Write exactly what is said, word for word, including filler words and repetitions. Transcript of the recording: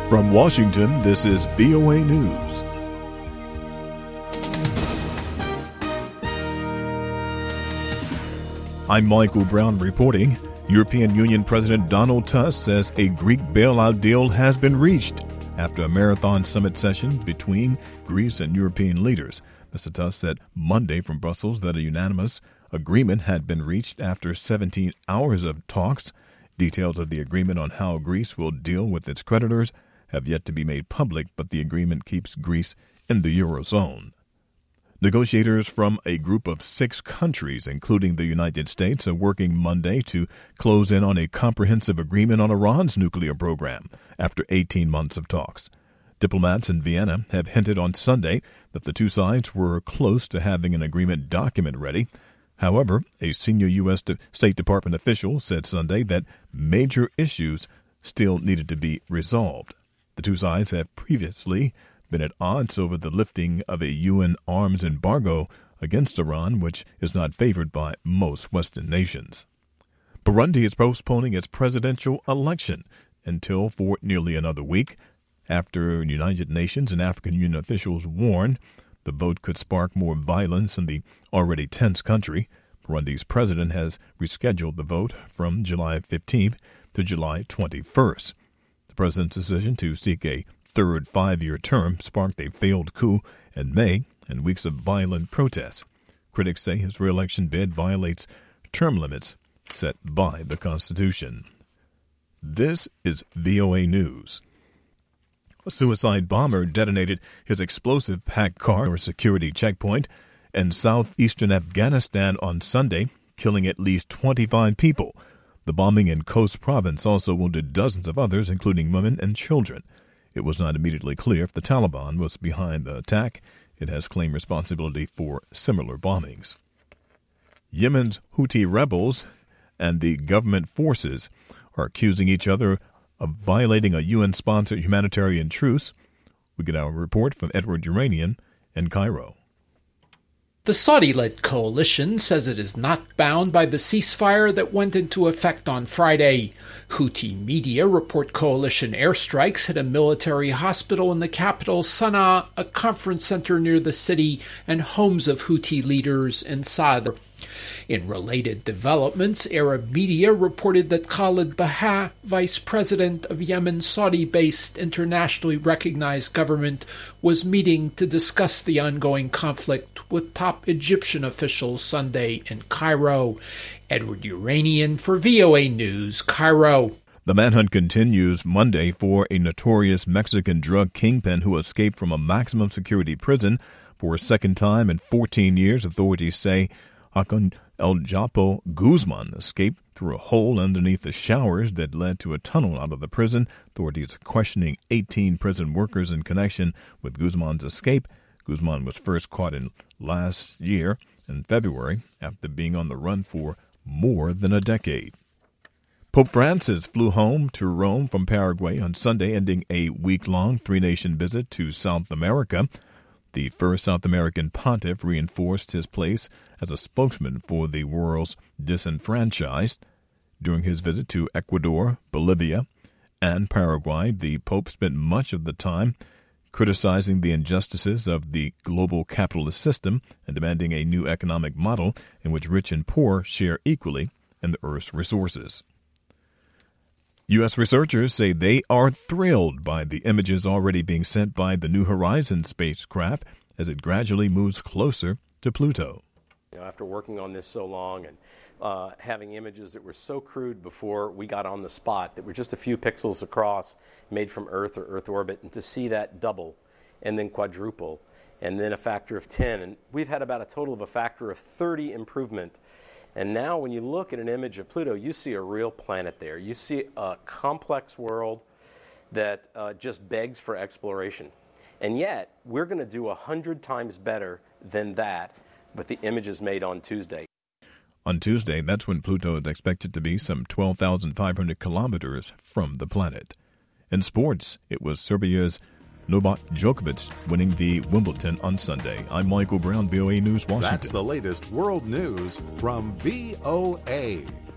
From Washington, this is V O A News. I'm Michael Brown reporting. European Union President Donald Tusk says a Greek bailout deal has been reached after a marathon summit session between Greece and European leaders. Mister Tusk said Monday from Brussels that a unanimous agreement had been reached after seventeen hours of talks. Details of the agreement on how Greece will deal with its creditors have yet to be made public, but the agreement keeps Greece in the Eurozone. Negotiators from a group of six countries, including the United States, are working Monday to close in on a comprehensive agreement on Iran's nuclear program after eighteen months of talks. Diplomats in Vienna have hinted on Sunday that the two sides were close to having an agreement document ready. However, a senior U S State Department official said Sunday that major issues still needed to be resolved. The two sides have previously been at odds over the lifting of a U N arms embargo against Iran, which is not favored by most Western nations. Burundi is postponing its presidential election until for nearly another week, after United Nations and African Union officials warned the vote could spark more violence in the already tense country. Burundi's president has rescheduled the vote from July fifteenth to July twenty-first. The president's decision to seek a third five-year term sparked a failed coup in May and weeks of violent protests. Critics say his re-election bid violates term limits set by the Constitution. This is V O A News. A suicide bomber detonated his explosive packed car or security checkpoint in southeastern Afghanistan on Sunday, killing at least twenty-five people. The bombing in Khost province also wounded dozens of others, including women and children. It was not immediately clear if the Taliban was behind the attack. It has claimed responsibility for similar bombings. Yemen's Houthi rebels and the government forces are accusing each other of violating a U N-sponsored humanitarian truce. We get our report from Edward Uranian in Cairo. The Saudi-led coalition says it is not bound by the ceasefire that went into effect on Friday. Houthi media report coalition airstrikes hit a military hospital in the capital, Sana'a, a conference center near the city, and homes of Houthi leaders in Sadr. In related developments, Arab media reported that Khalid Baha, vice president of Yemen's Saudi-based internationally recognized government, was meeting to discuss the ongoing conflict with top Egyptian officials Sunday in Cairo. Edward Uranian for V O A News, Cairo. The manhunt continues Monday for a notorious Mexican drug kingpin who escaped from a maximum security prison for a second time in fourteen years. Authorities say Joaquin El Chapo Guzman escaped through a hole underneath the showers that led to a tunnel out of the prison. Authorities are questioning eighteen prison workers in connection with Guzman's escape. Guzman was first caught in last year in February after being on the run for more than a decade. Pope Francis flew home to Rome from Paraguay on Sunday, ending a week-long three-nation visit to South America. The first South American pontiff reinforced his place as a spokesman for the world's disenfranchised. During his visit to Ecuador, Bolivia, and Paraguay, the Pope spent much of the time criticizing the injustices of the global capitalist system and demanding a new economic model in which rich and poor share equally in the Earth's resources. U S researchers say they are thrilled by the images already being sent by the New Horizons spacecraft as it gradually moves closer to Pluto. You know, after working on this so long and uh, having images that were so crude before we got on the spot, that were just a few pixels across, made from Earth or Earth orbit, and to see that double and then quadruple and then a factor of ten, and we've had about a total of a factor of thirty improvement. And now when you look at an image of Pluto, you see a real planet there. You see a complex world that uh, just begs for exploration. And yet, we're going to do a hundred times better than that with the images made on Tuesday. On Tuesday, that's when Pluto is expected to be some twelve thousand five hundred kilometers from the planet. In sports, it was Serbia's Novak Djokovic winning the Wimbledon on Sunday. I'm Michael Brown, V O A News, Washington. That's the latest world news from V O A.